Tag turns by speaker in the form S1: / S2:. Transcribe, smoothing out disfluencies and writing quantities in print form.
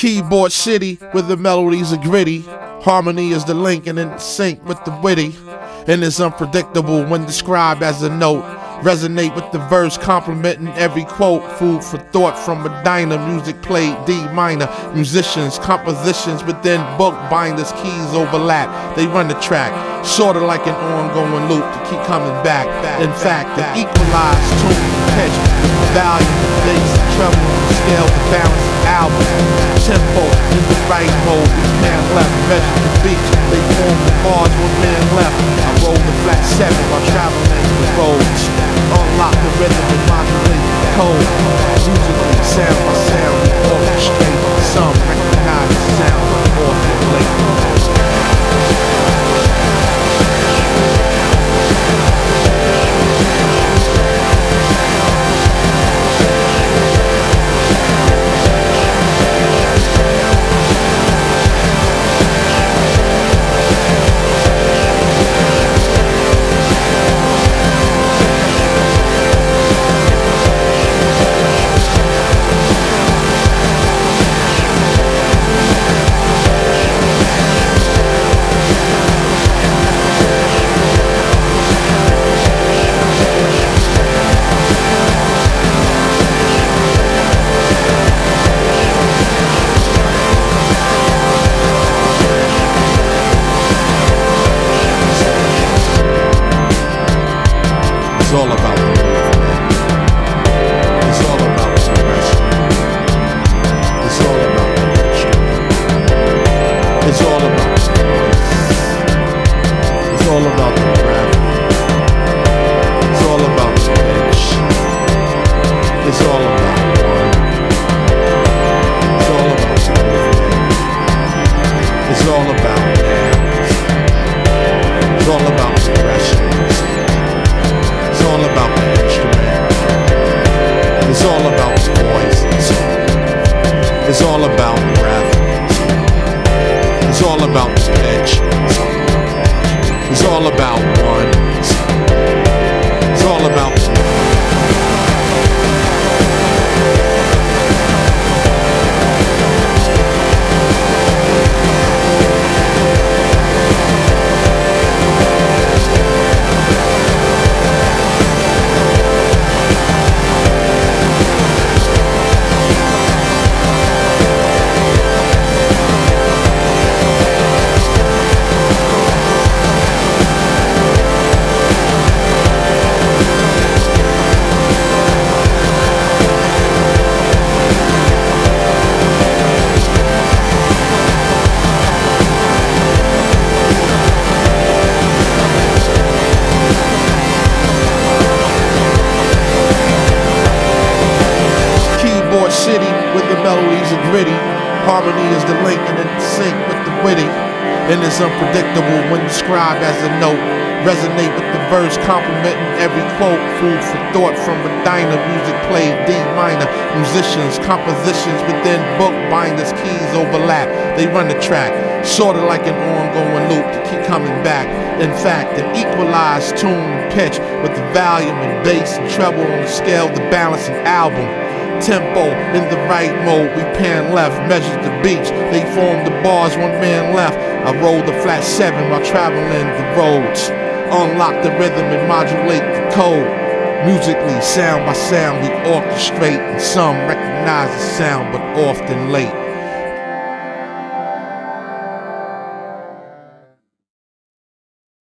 S1: Keyboard city, where the melodies are gritty. Harmony is the link and in sync with the witty. And it's unpredictable when described as a note. Resonate with the verse, complimenting every quote. Food for thought from a diner. Music played D minor. Musicians, compositions within book binders. Keys overlap, they run the track. Sorta like an ongoing loop to keep coming back. In fact, the equalized tune and pitch with the volume, bass, treble, scale, the balance, album, tempo in the right mode. We pan left, measure the beats. They form the bars with man left. I roll the flat 7 while traveling the roads. Unlock the rhythm and modulate the code. Musically, sound by sound, we orchestrate. Some recognize the sound of orchestrate. It's all about the movement. It's all about progression. It's all about the instrument. It's all about the voice. It's all about the breath. It's all about the pitch. It's all about one. It's all about the movement. It's all about hands. It's all about progression. It's all about the instrument. It's all about voice. It's all about breath. It's all about pitch. It's all about one. It's all about city, where the melodies are gritty. Harmony is the link and in sync with the witty. And it's unpredictable when described as a note. Resonate with the verse, complimenting every quote. Food for thought from a diner. Music played D minor. Musicians, compositions within book binders. Keys overlap, they run the track. Sorta like an ongoing loop to keep coming back. In fact, an equalized tune and pitch with the volume and bass and treble on the scale, the balance and album. Tempo in the right mode, we pan left, measure the beats. They form the bars, one man left. I roll the flat 7 while traveling the roads. Unlock the rhythm and modulate the code. Musically, sound by sound, we orchestrate. And some recognize the sound, but often late.